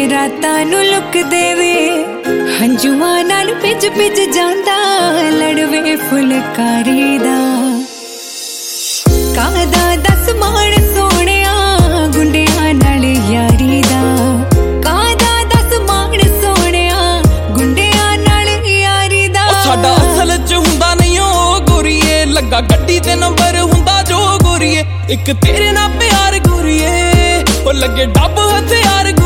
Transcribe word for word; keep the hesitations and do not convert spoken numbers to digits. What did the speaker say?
ਰਾਤਾਂ ਨੂੰ ਲੁਕ ਦੇਵੇ ਹੰਝੂਆਂ ਨਾਲ ਭਿੱਜ ਭਿੱਜ ਜਾਂਦਾ ਲੜਵੇ ਫੁਲਕਾਰੀ ਦਾ ਕਾਹਦਾ ਦਸ ਮਾਣ ਸੋਹਣਿਆ ਗੁੰਡਿਆਂ ਨਾਲ ਯਾਰੀ ਦਾ ਕਾਹਦਾ ਦਸ ਮਾਣ ਸੋਹਣਿਆ ਗੁੰਡਿਆਂ ਨਾਲ ਯਾਰੀ ਦਾ ਸਾਡਾ ਅਸਲ ਚ ਹੁੰਦਾ ਨਹੀਂ ਉਹ ਗੋਰੀਏ ਲੱਗਾ ਗੱਡੀ ਤੇ ਨੰਬਰ ਹੁੰਦਾ ਜੋ ਗੋਰੀਏ ਇੱਕ ਤੇਰੇ ਨਾਲ ਪਿਆਰ ਗੋਰੀਏ ਉਹ ਲੱਗੇ ਡੱਬ ਹਥਿਆਰ